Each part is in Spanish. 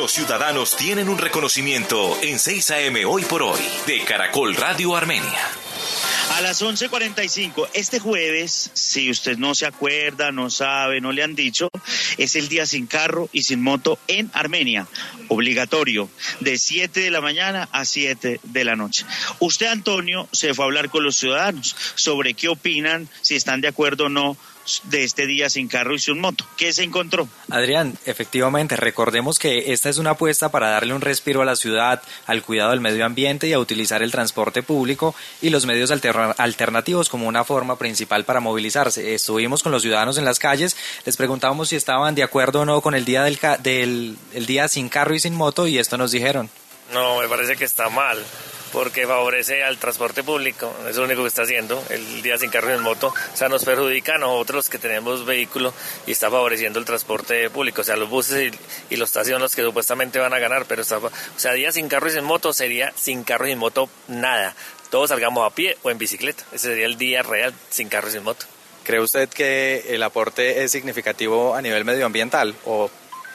Los ciudadanos tienen un reconocimiento en 6 AM Hoy por Hoy de Caracol Radio Armenia. A las 11:45, este jueves, si usted no se acuerda, no sabe, no le han dicho, es el día sin carro y sin moto en Armenia, obligatorio, de 7 de la mañana a 7 de la noche. Usted, Antonio, se fue a hablar con los ciudadanos sobre qué opinan, si están de acuerdo o no, de este día sin carro y sin moto. ¿Qué se encontró? Adrián, efectivamente, recordemos que esta es una apuesta para darle un respiro a la ciudad, al cuidado del medio ambiente y a utilizar el transporte público y los medios alternativos como una forma principal para movilizarse. Estuvimos con los ciudadanos en las calles, les preguntábamos si estaban de acuerdo o no con el día el día sin carro y sin moto, y esto nos dijeron. No, me parece que está mal, porque favorece al transporte público, es lo único que está haciendo, el día sin carro y sin moto. O sea, nos perjudica a nosotros los que tenemos vehículo y está favoreciendo el transporte público. O sea, los buses y los taxis son los que supuestamente van a ganar, pero día sin carro y sin moto sería sin carro y sin moto nada. Todos salgamos a pie o en bicicleta. Ese sería el día real sin carro y sin moto. ¿Cree usted que el aporte es significativo a nivel medioambiental o...?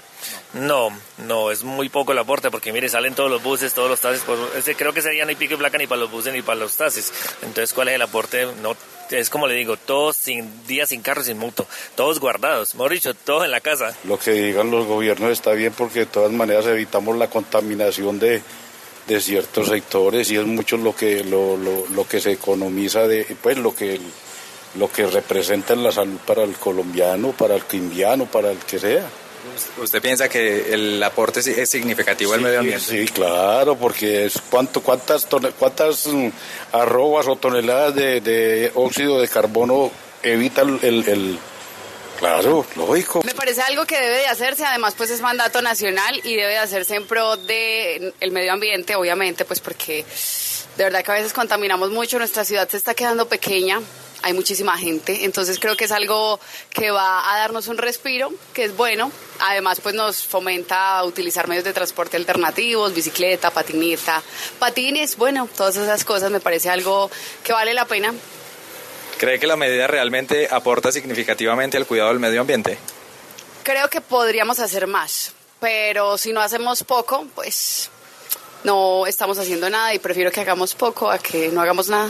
No, es muy poco el aporte, porque mire, salen todos los buses, todos los taxis, creo que sería no hay pico y placa ni para los buses ni para los taxis. Entonces, ¿cuál es el aporte? No, es como le digo, todos días sin carro, sin moto, todos guardados, mejor dicho, todos en la casa. Lo que digan los gobiernos está bien, porque de todas maneras evitamos la contaminación de ciertos sectores, y es mucho lo que se economiza lo que representa en la salud para el colombiano, para el quindiano, para el que sea. ¿Usted piensa que el aporte es significativo al medio ambiente? Sí, claro, porque es cuántas arrobas o toneladas de óxido de carbono evita el claro, lógico. Me parece algo que debe de hacerse, además pues es mandato nacional y debe de hacerse en pro de el medio ambiente, obviamente, pues porque de verdad que a veces contaminamos mucho, nuestra ciudad se está quedando pequeña. Hay muchísima gente, entonces creo que es algo que va a darnos un respiro, que es bueno. Además, pues nos fomenta a utilizar medios de transporte alternativos, bicicleta, patineta, patines, bueno, todas esas cosas me parece algo que vale la pena. ¿Cree que la medida realmente aporta significativamente al cuidado del medio ambiente? Creo que podríamos hacer más, pero si no hacemos poco, pues no estamos haciendo nada y prefiero que hagamos poco a que no hagamos nada.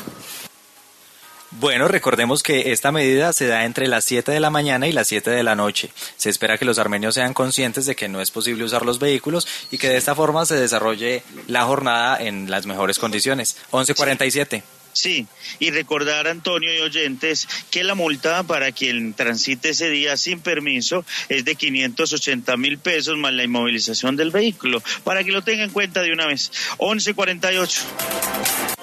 Bueno, recordemos que esta medida se da entre las 7 de la mañana y las 7 de la noche. Se espera que los armenios sean conscientes de que no es posible usar los vehículos y que de esta forma se desarrolle la jornada en las mejores condiciones. 11:47. Sí, y recordar, Antonio y oyentes, que la multa para quien transite ese día sin permiso es de 580.000 pesos más la inmovilización del vehículo, para que lo tenga en cuenta de una vez. 11:48.